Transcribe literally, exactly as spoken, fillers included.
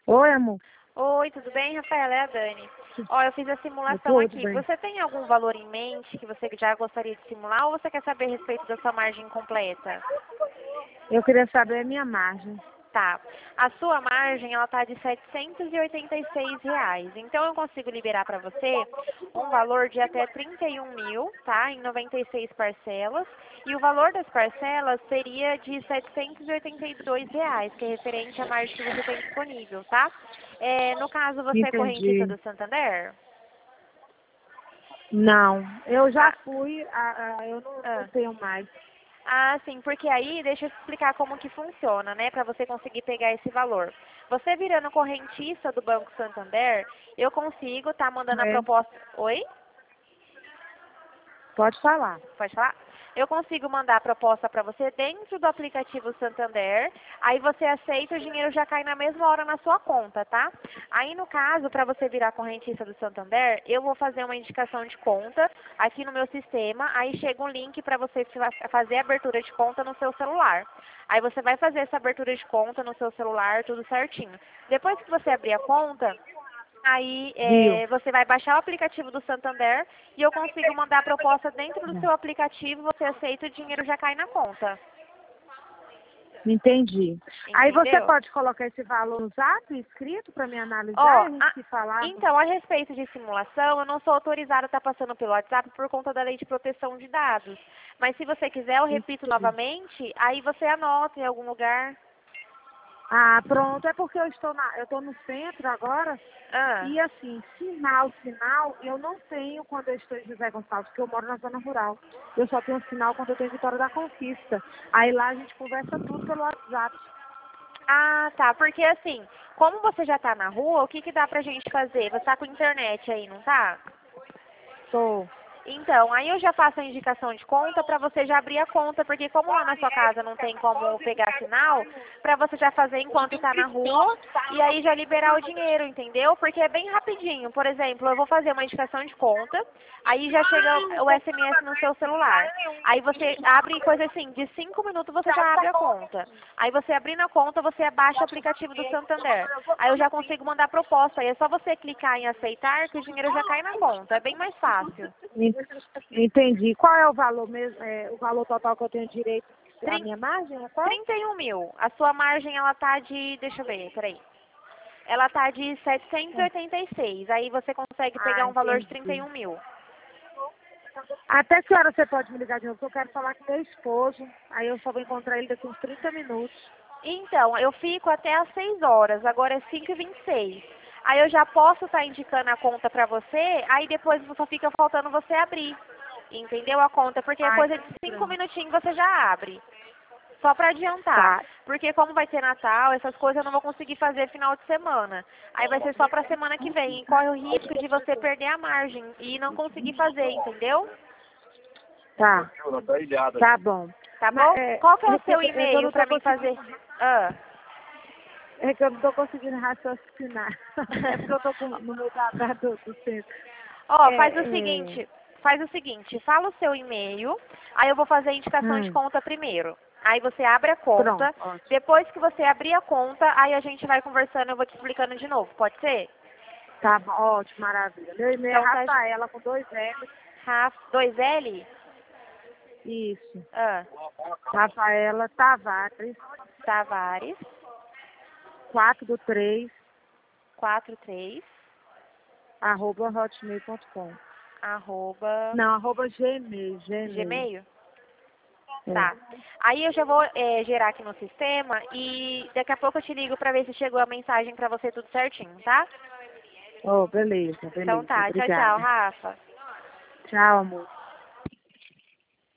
Oi, amor. Oi, tudo bem, Rafaela? É a Dani. Ó, eu fiz a simulação Tudo aqui. bem. Você tem algum valor em mente que você já gostaria de simular ou você quer saber a respeito da sua margem completa? Eu queria saber a minha margem. Tá. A sua margem, ela tá de setecentos e oitenta e seis reais. Então, eu consigo liberar para você um valor de até trinta e um mil, tá? Em noventa e seis parcelas. E o valor das parcelas seria de setecentos e oitenta e dois reais, que é referente à margem que você tem disponível, tá? É, no caso, você é correntista Entendi. do Santander? Não, eu já Ah, fui, a, a- eu não, não ah. tenho mais. Ah, sim, porque aí deixa eu te explicar como que funciona, né, para você conseguir pegar esse valor. Você virando correntista do Banco Santander, eu consigo estar mandando a É, proposta. Oi? pode falar. Pode falar? Eu consigo mandar a proposta para você dentro do aplicativo Santander, aí você aceita, o dinheiro já cai na mesma hora na sua conta, tá? Aí no caso, para você virar correntista do Santander, eu vou fazer uma indicação de conta aqui no meu sistema, aí chega um link para você fa- fazer a abertura de conta no seu celular. Aí você vai fazer essa abertura de conta no seu celular, tudo certinho. Depois que você abrir a conta, aí Viu? é, você vai baixar o aplicativo do Santander e eu consigo mandar a proposta dentro do seu aplicativo, você aceita, o dinheiro já cai na conta. Entendi. Aí você Entendeu? pode colocar esse valor no zap escrito para me analisar e Ó, a gente a- se falar. então, a respeito de simulação, eu não sou autorizada a estar passando pelo WhatsApp por conta da lei de proteção de dados. Mas se você quiser, eu repito Entendi. novamente, aí você anota em algum lugar. Ah, pronto, é porque eu estou na, eu estou no centro agora. Ah, E assim, sinal, sinal, eu não tenho quando eu estou em José Gonçalves, porque eu moro na zona rural. Eu só tenho sinal quando eu estou em Vitória da Conquista. Aí lá a gente conversa tudo pelo WhatsApp. ah, tá, porque assim, como você já tá na rua, o que que dá pra gente fazer? Você tá com internet aí, não tá? Tô. Então, aí eu já faço a indicação de conta para você já abrir a conta, porque como lá na sua casa não tem como pegar sinal, para você já fazer enquanto está na rua e aí já liberar o dinheiro, entendeu? Porque é bem rapidinho. Por exemplo, eu vou fazer uma indicação de conta, aí já chega o S M S no seu celular. Aí você abre coisa assim, de cinco minutos você já abre a conta. Aí você abrindo a conta, você baixa o aplicativo do Santander. Aí eu já consigo mandar proposta. Aí é só você clicar em aceitar que o dinheiro já cai na conta. É bem mais fácil. Entendi. Qual é o valor mesmo, é, o valor total que eu tenho direito? A Trin- minha margem é qual? trinta e um mil. A sua margem, ela tá de, deixa eu ver, peraí. Ela tá de setecentos e oitenta e seis. Aí você consegue pegar Ah, um valor de trinta e entendi. um mil. Até que hora você pode me ligar de novo? Porque eu quero falar com meu esposo. Aí eu só vou encontrar ele daqui uns trinta minutos. Então, eu fico até às seis horas, agora é cinco e vinte e seis. Aí eu já posso estar indicando a conta pra você, aí depois só fica faltando você abrir. Entendeu a conta? Porque é Ah, coisa de então cinco pronto. minutinhos você já abre. Só para adiantar. Tá. Porque como vai ter Natal, essas coisas eu não vou conseguir fazer final de semana. Aí vai ser só para semana que vem. E corre o risco de você perder a margem e não conseguir fazer, entendeu? Tá. Tá bom. Tá Mas, bom? é, Qual que é é o que, seu é que eu e-mail não para tô mim fazer? conseguindo. Ah. É que eu não tô conseguindo raciocinar. É porque eu tô com, no meu trabalho do, do centro. Ó, faz o É, é... seguinte, faz o seguinte, fala o seu e-mail, aí eu vou fazer a indicação de Hum, conta primeiro. Aí você abre a pronto, conta, ótimo. depois que você abrir a conta, aí a gente vai conversando, eu vou te explicando de novo, pode ser? Tá bom, ótimo, maravilha. Meu e-mail é Então tá, Rafaela com dois L. Raf, dois L? Isso. Ah. Rafaela Tavares, Tavares, quatro do três, quatro três arroba hotmail ponto com. arroba, Não, arroba gmail, gmail. Gmail? É. Tá. Aí eu já vou é, gerar aqui no sistema e daqui a pouco eu te ligo pra ver se chegou a mensagem pra você tudo certinho, tá? Oh, beleza, Então beleza. tá. Tchau, tchau, Obrigada. Rafa. Tchau, amor.